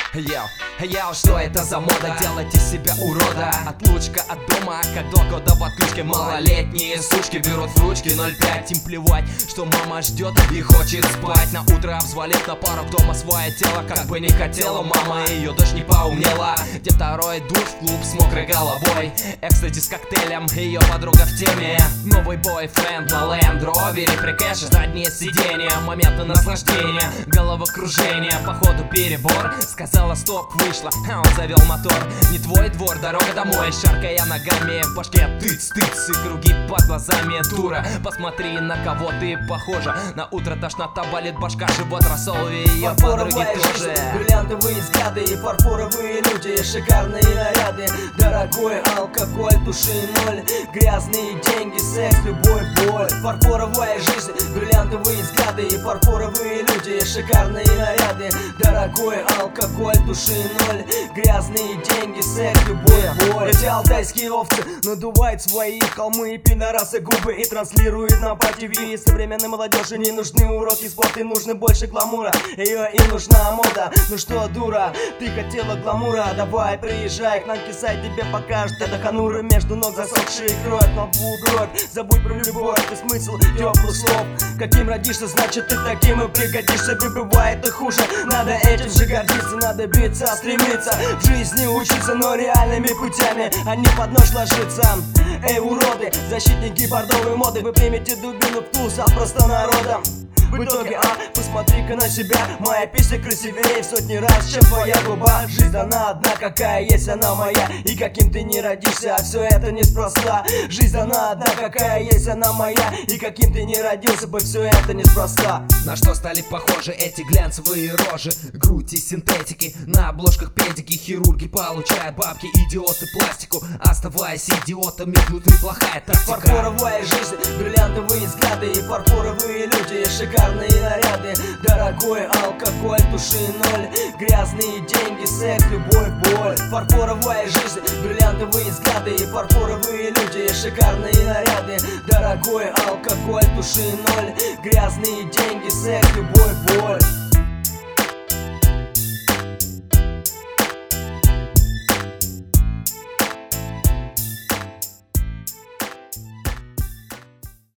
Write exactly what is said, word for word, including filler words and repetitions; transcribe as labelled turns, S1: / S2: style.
S1: Йоу, йоу, что это за мода? Делать из себя урода. Отлучка от дома, как дока до подключки. Малолетние сучки берут в ручки ноль пять. Им плевать, что мама ждет и хочет спать. На утро взвалит на порог дома свое тело. Как бы не хотела мама, ее дочь не поумнела. Где второй душ в клуб с мокрой головой. Экстази с коктейлем, ее подруга в теме. Новый бойфренд на Land Rover. При кэше заднее сиденье, моменты наслаждения, головокружение, походу перебор. Сказала стоп, вышла, а он завел мотор. Не твой двор, дорога домой, шаркая ногами. В башке тыц-тыц и круги под глазами. Дура, посмотри, на кого ты похожа. На утро тошнота, болит башка, живот рассол. И ее подруги тоже.
S2: Бриллиантовые взгляды и фарфоровые люди. Шикарные наряды, дорогой алкоголь, души ноль. Грязные деньги, секс, любовь, боль. Фарфоровая жизнь, бриллиантовые взгляды и фарфоровые люди. Шикарные наряды, дорогой алкоголь, души ноль. Грязные деньги, секс, любовь, боль. Эти алтайские овцы надувают свои холмы и пидорасы губы и транслируют нам по ТВ. Современной молодежи не нужны уроки спорта, и нужно больше гламура. Ее и нужна мода. Ну что, дура, ты хотела гламура? Давай, приезжай к нам, кисай, тебе покажет это ханура. Между ног засохшие кровь, на лбу бровь. Забудь про любовь и смысл теплых слов. Каким родишься, значит ты таким и пригодишься. Бывает и хуже, надо этим же гордиться. Надо биться, стремиться, в жизни учиться, но реальными путями, а не под нож ложиться. Эй, уроды, защитники бордовой моды, вы примете дубину в туз от просто народа. В итоге, а, посмотри-ка на себя. Моя песня красивее в сотни раз, чем твоя губа. Жизнь она одна, какая есть она моя. И каким ты не родишься, а все это неспроста. Жизнь она одна, какая есть она моя. И каким ты не родился бы, все это неспроста.
S1: На что стали похожи эти глянцевые рожи? Грудь из синтетики, на обложках педики. Хирурги получают бабки, идиоты пластику. Оставаясь идиотами, внутри плохая тактика.
S2: Фарфоровая жизнь, бриллиантовые взгляды и фарфоровые люди. Шикарные наряды, дорогой алкоголь, души ноль. Грязные деньги, секс, любовь, боль. Фарфоровая жизнь, бриллиантовые взгляды и фарфоровые люди. Шикарные наряды, дорогой алкоголь, души ноль. Грязные деньги, секс, любовь, боль.